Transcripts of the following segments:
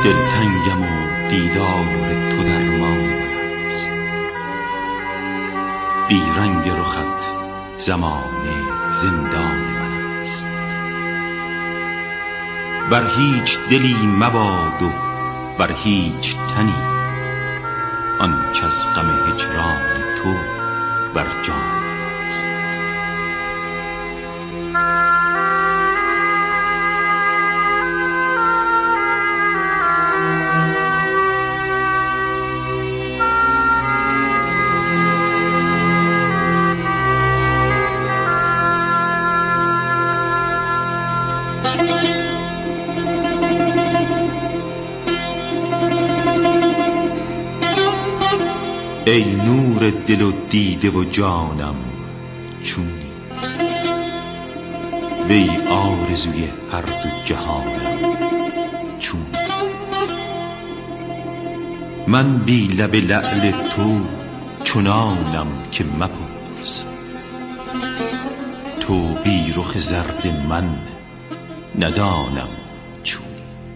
دلتنگم و دیدار تو درمان من است. بی رنگ رخت زمانه زندان من است. بر هیچ دلی مباد و بر هیچ تنی آنچه از غم هجران تو بر جان من است. ای نور دل و دیده و جانم چونی، وی آرزوی هر دو جهانم چونی. من بی لب لعل تو چنانم که مپرس، تو بی رخ زرد من ندانم چونی.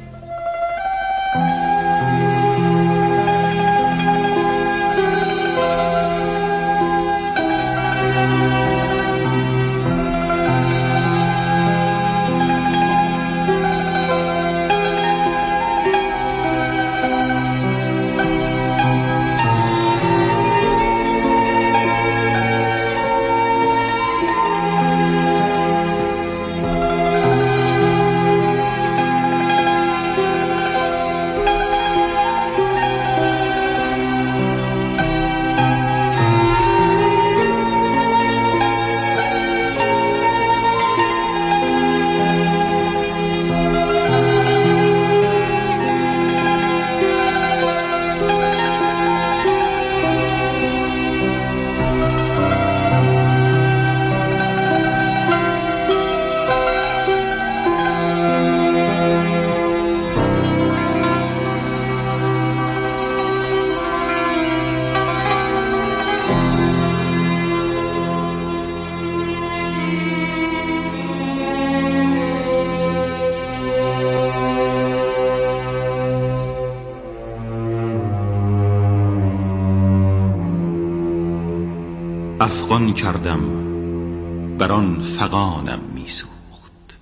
افغان کردم بر آن فغانم میسوخت،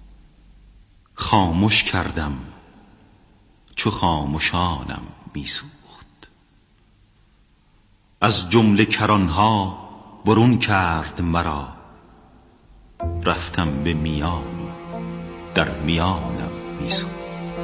خاموش کردم چو خاموشانم میسوخت. از جمله کرانها برون کرد مرا، رفتم به میان و در میانم میسوخت.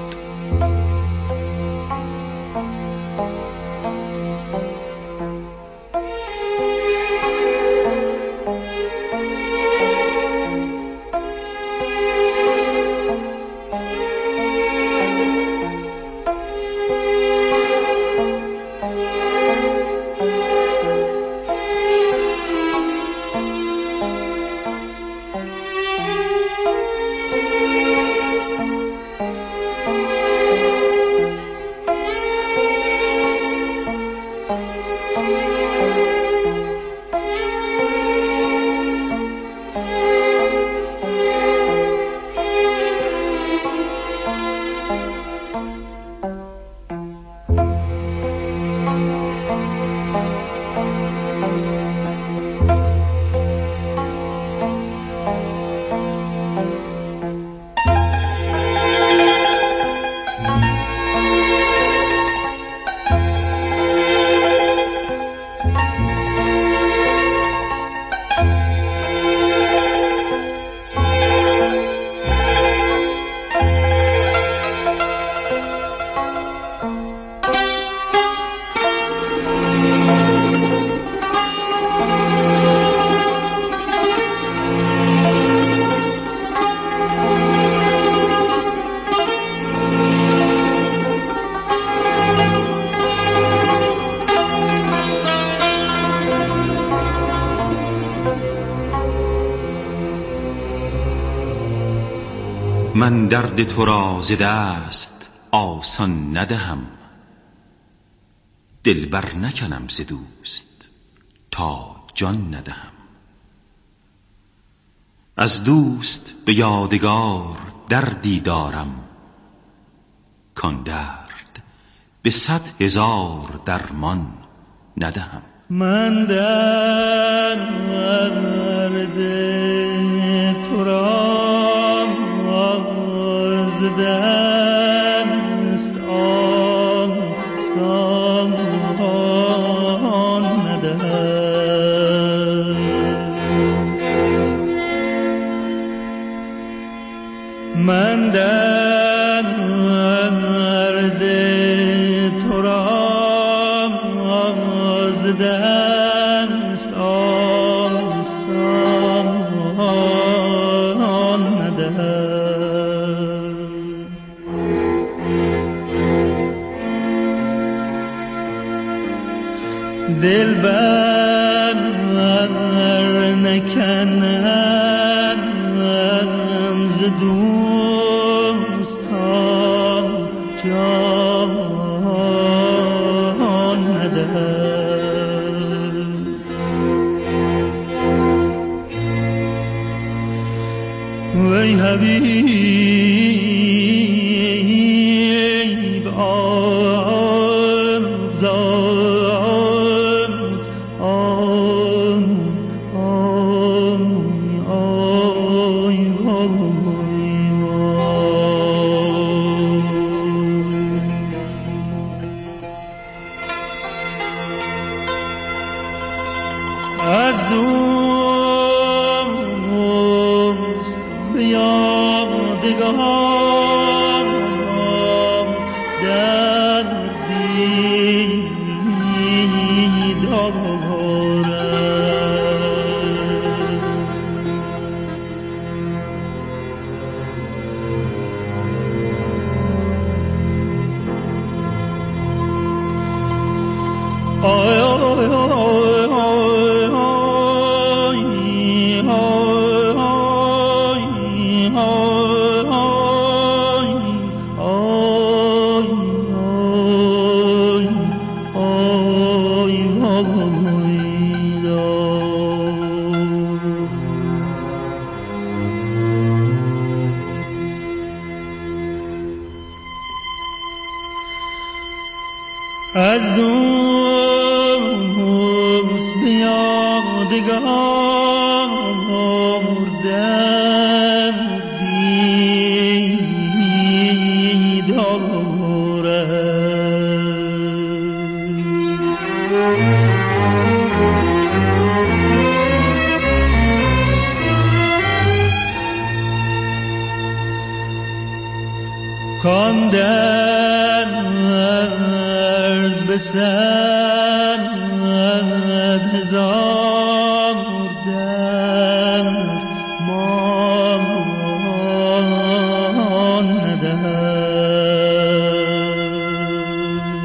من درد تو را ز دست آسان ندهم، دل بر نکنم ز دوست تا جان ندهم. از دوست به یادگار دردی دارم، کان درد به 100,000 درمان ندهم. من درد تو را از دست آسان ندهم. من درد تو را از دست آسان ندهم. دلبر نکنم ز دوستان جان ندهم. وی حبیب از دوست به یادگارم در دیدارم. آی آی از دوست به یادگار در دیدارم. کان درد به 100,000 درمان ندهم.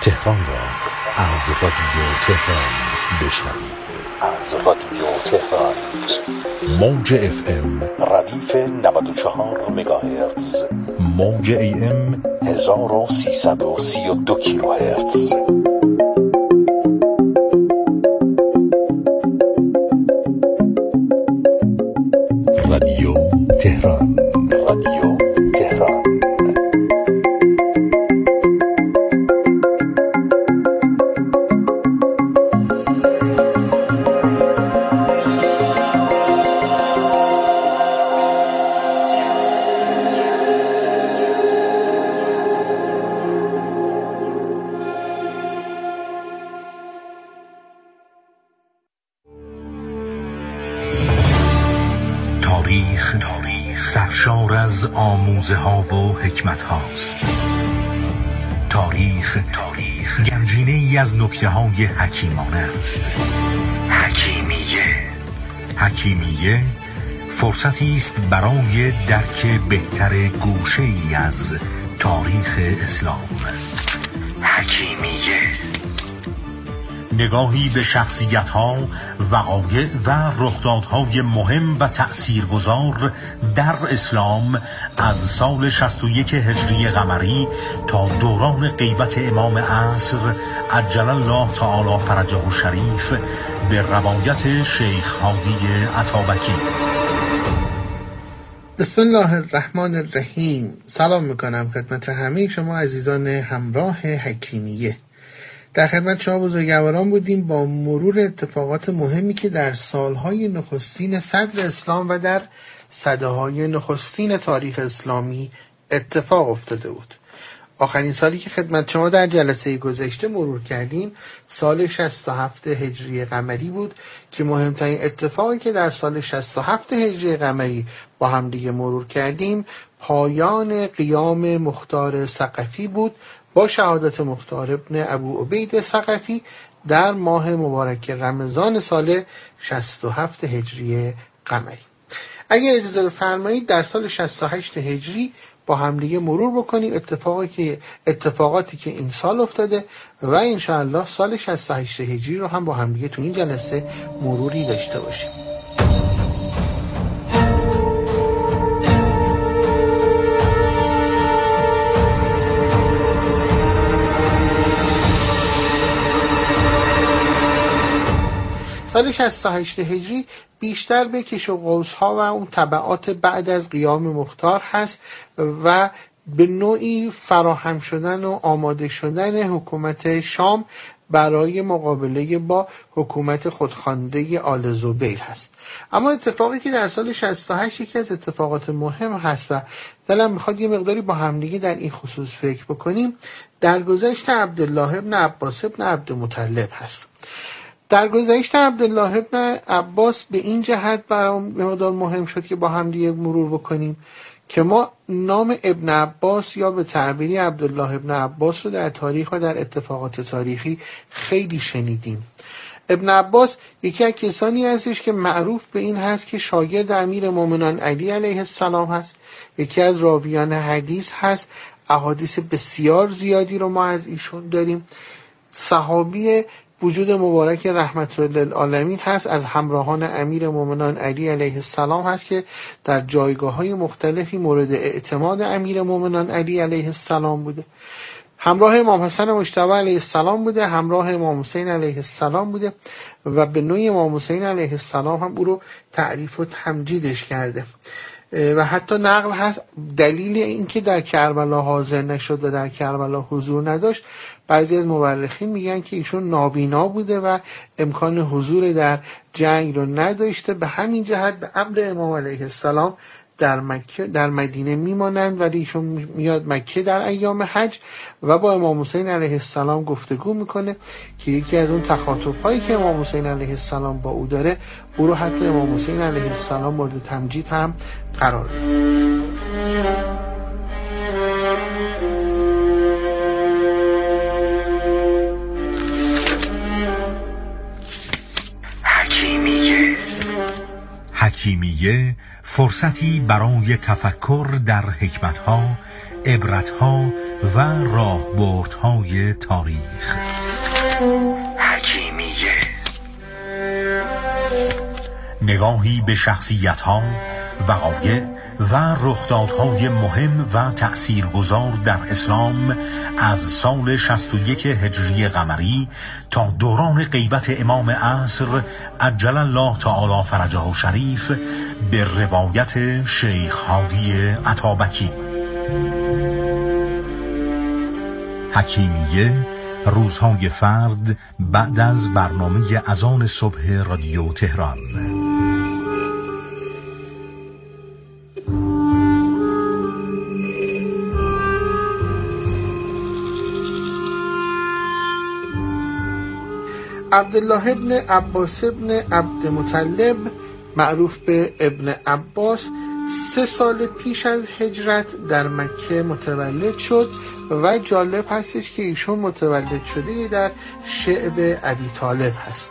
تهران را از رادیو تهران بشنوید. از رادیو تهران موج FM ردیف 94 مگاهرتز، موج AM 1332 کیلوهرتز. رادیو تهران، رادیو تهران. تاریخ سرشار از آموزه ها و حکمت هاست. تاریخ گنجینه ای از نکته های حکیمانه است. حکیمیه فرصتی است برای درک بهتر گوشه ای از تاریخ اسلام. نگاهی به شخصیت‌ها، وقایع و رخدادهای مهم و تأثیرگذار در اسلام از سال 61 هجری قمری تا دوران غیبت امام عصر عجل الله تعالی فرجه الشریف به روایت شیخ هادی عطابکی. بسم الله الرحمن الرحیم. سلام میکنم خدمت همه شما عزیزان همراه حکیمیه. در خدمت شما بزرگواران بودیم با مرور اتفاقات مهمی که در سالهای نخستین صدر اسلام و در سده‌های نخستین تاریخ اسلامی اتفاق افتاده بود. آخرین سالی که خدمت شما در جلسه گذشته مرور کردیم سال 67 هجری قمری بود که مهمترین اتفاقی که در سال 67 هجری قمری با هم دیگه مرور کردیم پایان قیام مختار ثقفی بود با شهادت مختار ابن ابو عبید ثقفی در ماه مبارک رمضان سال 67 هجری قمری. اگر اجازه بفرمایید در سال 68 هجری با همدیگه مرور بکنیم اتفاقاتی که این سال افتاده و انشاءالله سال 68 هجری رو هم با همدیگه تو این جلسه مروری داشته باشیم. سال 68 هجری بیشتر به کش و قوس‌ها و اون تبعات بعد از قیام مختار هست و به نوعی فراهم شدن و آماده شدن حکومت شام برای مقابله با حکومت خودخوانده آل زبیر هست. اما اتفاقی که در سال 68 یکی از اتفاقات مهم هست و دلم میخواد یه مقداری با همدیگه در این خصوص فکر بکنیم درگذشت عبدالله ابن عباس ابن عبدالمطلب هست. در گذشته عبدالله ابن عباس به این جهت برام مقدار مهم شد که با هم دیگه مرور بکنیم که ما نام ابن عباس یا به تعبیری عبدالله ابن عباس رو در تاریخ و در اتفاقات تاریخی خیلی شنیدیم. ابن عباس یکی از کسانی هستش که معروف به این هست که شاگرد امیر مومنان علی علیه السلام هست. یکی از راویان حدیث هست. احادیث بسیار زیادی رو ما از ایشون داریم. صحابی وجود مبارک رحمت للعالمین هست، از همراهان امیر مومنان علی علیه السلام هست که در جایگاه‌های مختلفی مورد اعتماد امیر مومنان علی علیه السلام بوده. همراه امام حسن مجتبی علیه السلام بوده، همراه امام حسین علیه السلام بوده و به نوعی امام حسین علیه السلام هم او رو تعریف و تمجیدش کرده و حتی نقل هست دلیل اینکه در کربلا حاضر نشد و در کربلا حضور نداشت. بعضی از مورخین میگن که ایشون نابینا بوده و امکان حضور در جنگ رو نداشته، به همین جهت به امر امام علیه السلام در مدینه میمانند ولی ایشون میاد مکه در ایام حج و با امام حسین علیه السلام گفتگو میکنه که یکی از اون تخاطب‌هایی که امام حسین علیه السلام با او داره او رو حتی امام حسین علیه السلام مورد تمجید هم قرار میده. حکیمیه فرصتی برای تفکر در حکمتها، عبرتها و راهبردهای تاریخ. حکیمیه، نگاهی به شخصیت‌ها، وقایع و رخدادهای مهم و تأثیرگذار در اسلام از سال 61 هجری قمری تا دوران غیبت امام عصر عجل الله تعالی فرجه شریف به روایت شیخ هادی عطابکی. حکیمیه، روزهای فرد بعد از برنامه اذان صبح رادیو تهران. عبدالله ابن عباس ابن عبدمطلب معروف به ابن عباس 3 سال پیش از هجرت در مکه متولد شد و جالب هستش که ایشون متولد شده در شعب ابی طالب هست.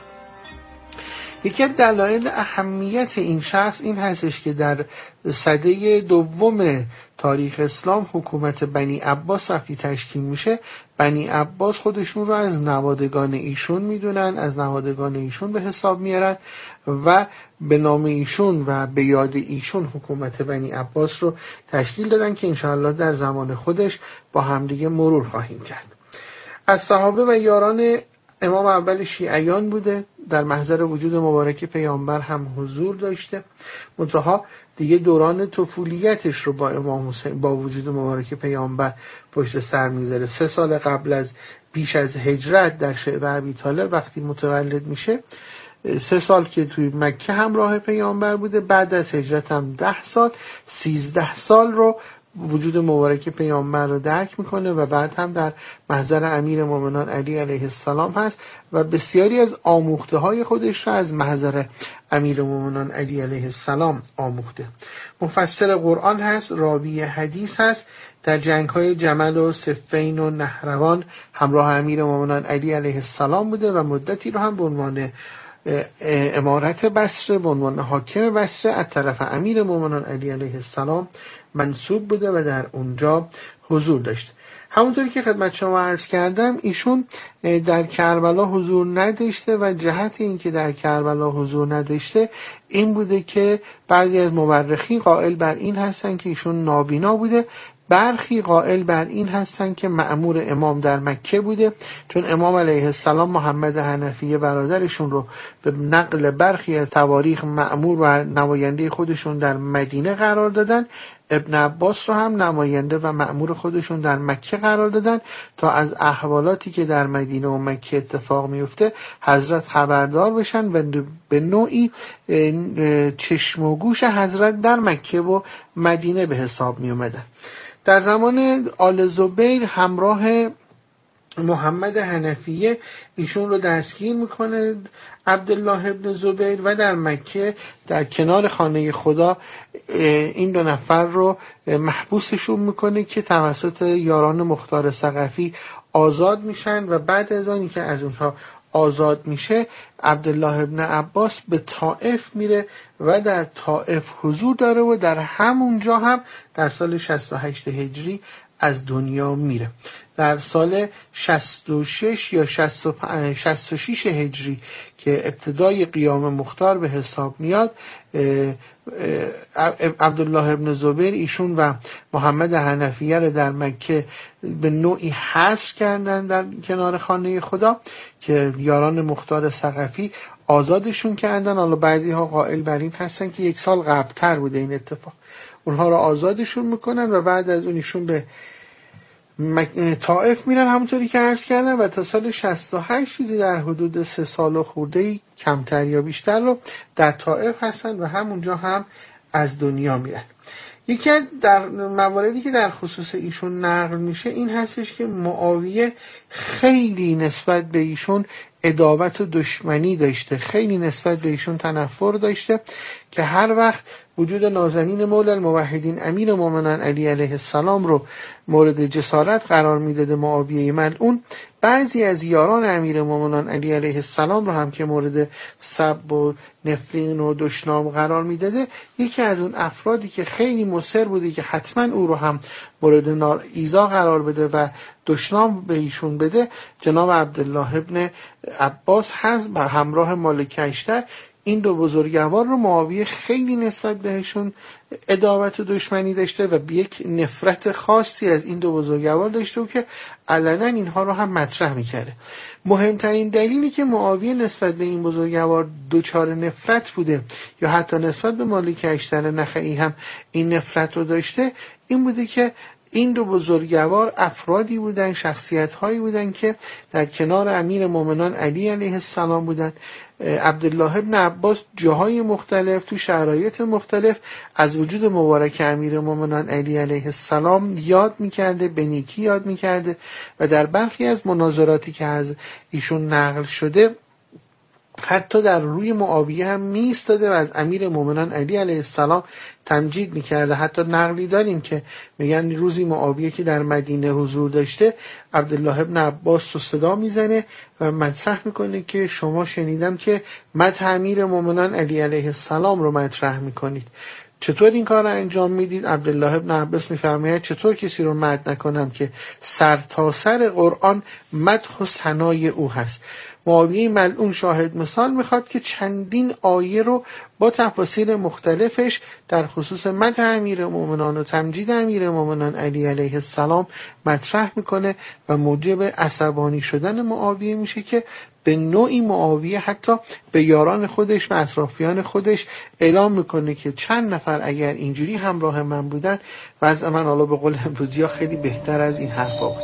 یکی از دلایل اهمیت این شخص این هستش که در سده دوم تاریخ اسلام حکومت بنی عباس وقتی تشکیل میشه، بنی عباس خودشون رو از نوادگان ایشون میدونن، از نوادگان ایشون به حساب میارن و به نام ایشون و به یاد ایشون حکومت بنی عباس رو تشکیل دادن که انشاءالله در زمان خودش با همدیگه مرور خواهیم کرد. از صحابه و یاران امام اول شیعیان بوده، در محضر وجود مبارک پیامبر هم حضور داشته، منتها دیگه دوران طفولیتش رو با امام حسین با وجود مبارک پیامبر پشت سر میذاره. 3 سال قبل از پیش از هجرت در شعب ابی طالب وقتی متولد میشه، 3 سال که توی مکه همراه پیامبر بوده، بعد از هجرت هم 10 سال، 13 سال رو وجود مبارک پیامبر رو درک میکنه و بعد هم در محضر امیر مومنان علی علیه السلام هست و بسیاری از آموخته های خودش رو از محضر امیر مومنان علی علیه السلام آموخته. مفسر قرآن هست، راوی حدیث هست، در جنگ های جمل و صفین و نهروان همراه امیر مومنان علی علیه السلام بوده و مدتی رو هم به عنوان امارت بصره، به عنوان حاکم بصره از طرف امیر مومنان علی علیه السلام منصوب بوده و در اونجا حضور داشته. همونطوری که خدمت شما عرض کردم ایشون در کربلا حضور نداشته و جهت این که در کربلا حضور نداشته این بوده که بعضی از مورخین قائل بر این هستن که ایشون نابینا بوده، برخی قائل بر این هستن که مأمور امام در مکه بوده، چون امام علیه السلام محمد حنفیه برادرشون رو به نقل برخی از تواریخ مأمور و نماینده خودشون در مدینه قرار دادن، ابن عباس رو هم نماینده و مأمور خودشون در مکه قرار دادن تا از احوالاتی که در مدینه و مکه اتفاق میفته حضرت خبردار بشن و به نوعی چشم و گوش حضرت در مکه و مدینه به حساب می اومدن. در زمان آل زبیر همراه محمد حنفیه ایشون رو دستگیر میکنه عبدالله ابن زبیر و در مکه در کنار خانه خدا این 2 نفر رو محبوسشون میکنه که توسط یاران مختار ثقفی آزاد میشن و بعد از آنی که از اونها آزاد میشه عبدالله ابن عباس به طائف میره و در طائف حضور داره و در همونجا هم در سال 68 هجری از دنیا میره. در سال 66 یا 66 هجری که ابتدای قیام مختار به حساب میاد، عبدالله ابن زبیر ایشون و محمد حنفیه رو در مکه به نوعی حصر کردن در کنار خانه خدا که یاران مختار ثقفی آزادشون کردن. حالا بعضی ها قائل بر این هستن که 1 سال قبل‌تر بوده این اتفاق. اونها رو آزادشون میکنن و بعد از اون ایشون به طائف میرن همونطوری که عرض کردم و تا سال 68 چیزی در حدود 3 سال و خورده‌ای کمتر یا بیشتر رو در طائف هستن و همونجا هم از دنیا میرن. یکی از در مواردی که در خصوص ایشون نقل میشه این هستش که معاویه خیلی نسبت به ایشون عداوت و دشمنی داشته، خیلی نسبت به ایشون تنفر داشته که هر وقت وجود نازنین مولا الموحدین امیر مومنان علی علیه السلام رو مورد جسارت قرار میداده معاویه ملعون، بعضی از یاران امیر مومنان علی علیه السلام رو هم که مورد سب و نفرین و دشنام قرار میداده، یکی از اون افرادی که خیلی مصر بوده که حتما او رو هم مورد ایذا قرار بده و دشنام به ایشون بده، جناب عبدالله ابن عباس هست و همراه مالک اشتر. این دو بزرگوار رو معاویه خیلی نسبت بهشون عداوت و دشمنی داشته و یک نفرت خاصی از این دو بزرگوار داشته و که علنا اینها رو هم مطرح میکرده. مهمترین دلیلی که معاویه نسبت به این بزرگوار دچار نفرت بوده یا حتی نسبت به مالک اشتر نخعی هم این نفرت رو داشته، این بوده که این دو بزرگوار افرادی بودن، شخصیت‌هایی بودن که در کنار امیر مومنان علی علیه السلام بودن. عبدالله ابن عباس جاهای مختلف تو شرایط مختلف از وجود مبارک امیر مومنان علی علیه السلام یاد میکرده، به نیکی یاد میکرده و در برخی از مناظراتی که از ایشون نقل شده حتی در روی معاویه هم میستاده و از امیر مومنان علی علیه السلام تمجید میکرده. حتی نقلی داریم که میگن روزی معاویه که در مدینه حضور داشته، عبدالله ابن عباس رو صدا میزنه و مطرح میکنه که شما شنیدم که مدح امیر مومنان علی علیه السلام رو مطرح میکنید، چطور این کار رو انجام میدید؟ عبدالله ابن عباس میفرماید چطور کسی رو مدح نکنم که سر تا سر قرآن مدح و ثنای او هست. معاویه ملعون شاهد مثال میخواد که چندین آیه رو با تفاصیل مختلفش در خصوص مدح امیر مومنان و تمجید امیر مومنان علی علیه السلام مطرح میکنه و موجب عصبانی شدن معاویه میشه که به نوعی معاویه حتی به یاران خودش و اطرافیان خودش اعلام میکنه که چند نفر اگر اینجوری همراه من بودن وضع من حالا به قول امروزی ها خیلی بهتر از این حرفا بود.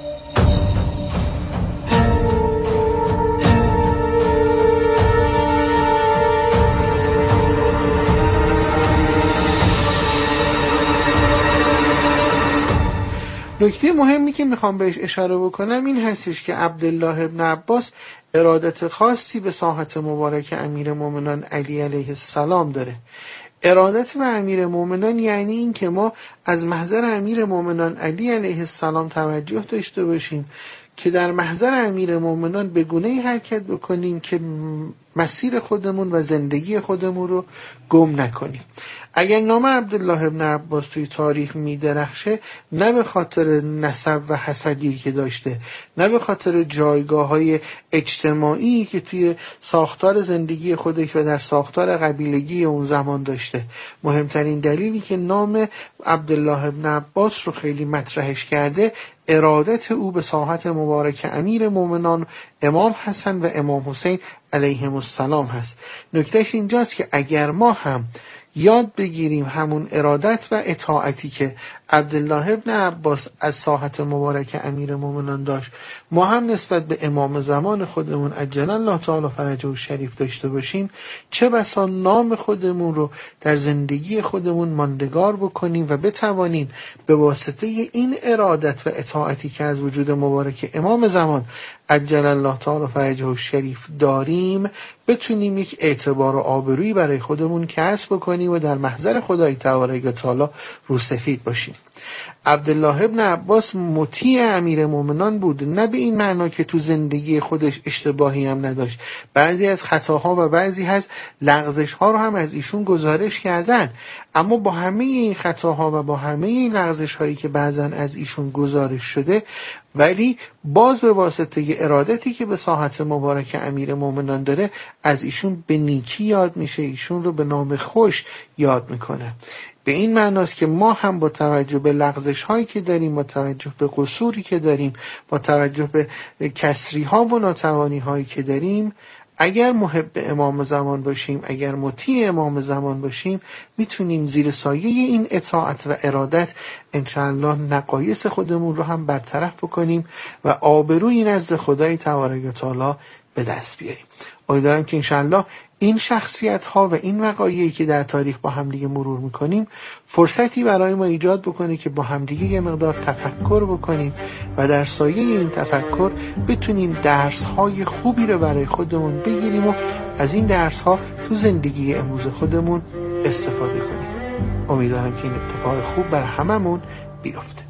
نکته مهمی که میخوام بهش اشاره بکنم این هستش که عبدالله ابن عباس ارادت خاصی به ساحت مبارک امیر مومنان علی علیه السلام داره. ارادت به امیر مومنان یعنی این که ما از محضر امیر مومنان علی علیه السلام توجه داشته باشیم که در محضر امیر مومنان به گونه‌ای حرکت بکنیم که مسیر خودمون و زندگی خودمون رو گم نکنیم. اگر نام عبدالله ابن عباس توی تاریخ میدرخشه، نه به خاطر نسب و حسدی که داشته، نه به خاطر جایگاه‌های اجتماعی که توی ساختار زندگی خودش و در ساختار قبیلگی اون زمان داشته. مهمترین دلیلی که نام عبدالله ابن عباس رو خیلی مطرحش کرده، ارادت او به ساحت مبارک امیر مومنان امام حسن و امام حسین علیهم السلام هست. نکتهش اینجاست که اگر ما هم یاد بگیریم همون ارادت و اطاعتی که عبدالله ابن عباس از ساحت مبارک امیر مومنان داشت، ما هم نسبت به امام زمان خودمون عجل الله تعالی فرجه الشریف داشته باشیم، چه بسا نام خودمون رو در زندگی خودمون ماندگار بکنیم و بتوانیم به واسطه این ارادت و اطاعتی که از وجود مبارک امام زمان عجل الله تعالی فرجه الشریف داریم بتونیم یک اعتبار و آبرویی برای خودمون کسب بکنیم و در محضر خدای تبارک و تعالی روسفید باشیم. عبدالله ابن عباس مطیع امیر مومنان بود، نه به این معنا که تو زندگی خودش اشتباهی هم نداشت. بعضی از خطاها و بعضی از لغزش‌ها رو هم از ایشون گزارش کردن، اما با همه این خطاها و با همه این لغزش‌هایی که بعضا از ایشون گزارش شده، ولی باز به واسطه ارادتی که به ساحت مبارک امیر مومنان داره از ایشون به نیکی یاد میشه، ایشون رو به نام خوش یاد میکنه. به این معناست که ما هم با توجه به لغزش هایی که داریم، با توجه به قصوری که داریم، با توجه به کسری ها و ناتوانی هایی که داریم، اگر محب امام زمان باشیم، اگر مطیع امام زمان باشیم، میتونیم زیر سایه این اطاعت و ارادت انشاءالله نقایص خودمون رو هم برطرف بکنیم و آبروی نزد خدای تبارک و تعالی به دست بیاریم. امیدوارم که انشاءالله این شخصیت ها و این وقایعی که در تاریخ با همدیگه مرور میکنیم فرصتی برای ما ایجاد بکنه که با همدیگه یه مقدار تفکر بکنیم و در سایه این تفکر بتونیم درس های خوبی رو برای خودمون بگیریم و از این درس ها تو زندگی امروز خودمون استفاده کنیم. امیدوارم که این اتفاق خوب بر هممون بیفته.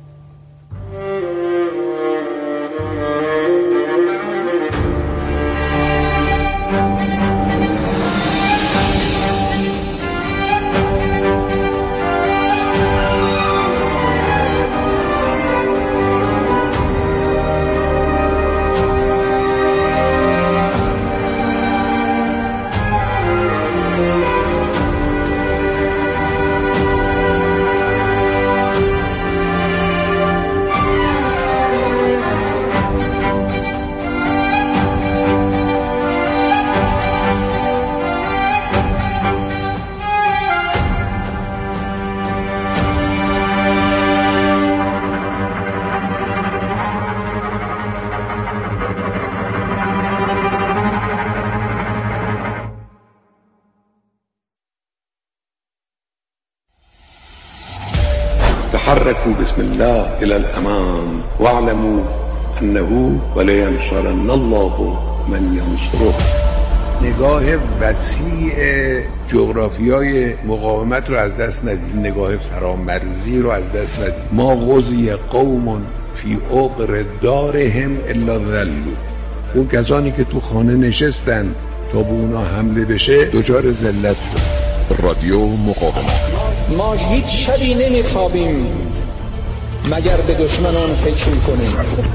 تحركوا بسم الله إلى الأمام واعلموا أنه ولينصرن الله من ينصره. نگاه وسیع جغرافیای مقاومت رو از دست ندید، نگاه فرامرزی رو از دست ندید. ما غزی قوم فی عقر دارهم الا ذلوا. اون کسانی که تو خانه نشستن تا به اونا حمله بشه دچار ذلت شد. رادیو مقاومت. ما هیچ شبی نمیخوابیم مگر به دشمنان فکر میکنیم.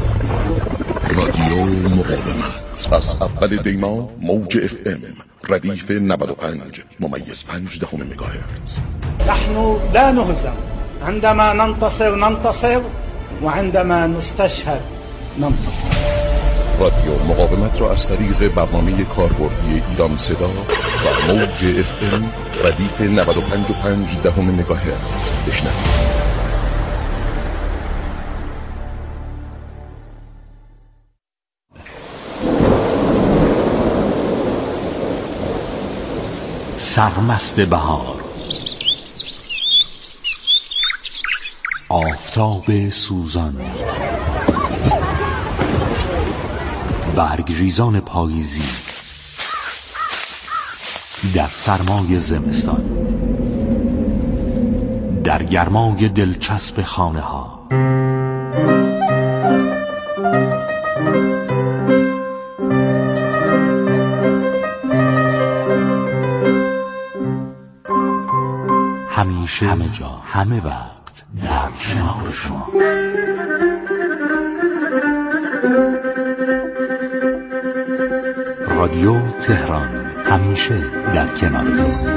رادیو مقاومت از اول دیما موج FM ردیف 95.5 مگاهرتز. نحن لا نهزم عندما ننتصر وعندما نستشهد ننتصر. رادیو مقاومت را از طریق برنامه کاربردی ایران صدا و موج FM ردیف 95.5 مگاهرتز بشنوید. سرمست بهار، آفتاب سوزان، برگریزان پاییزی در سرمای زمستان، در گرمای دلچسب خانه ها. همیشه، همه جا، همه وقت در کنار شما. رادیو تهران، همیشه در کنارتون.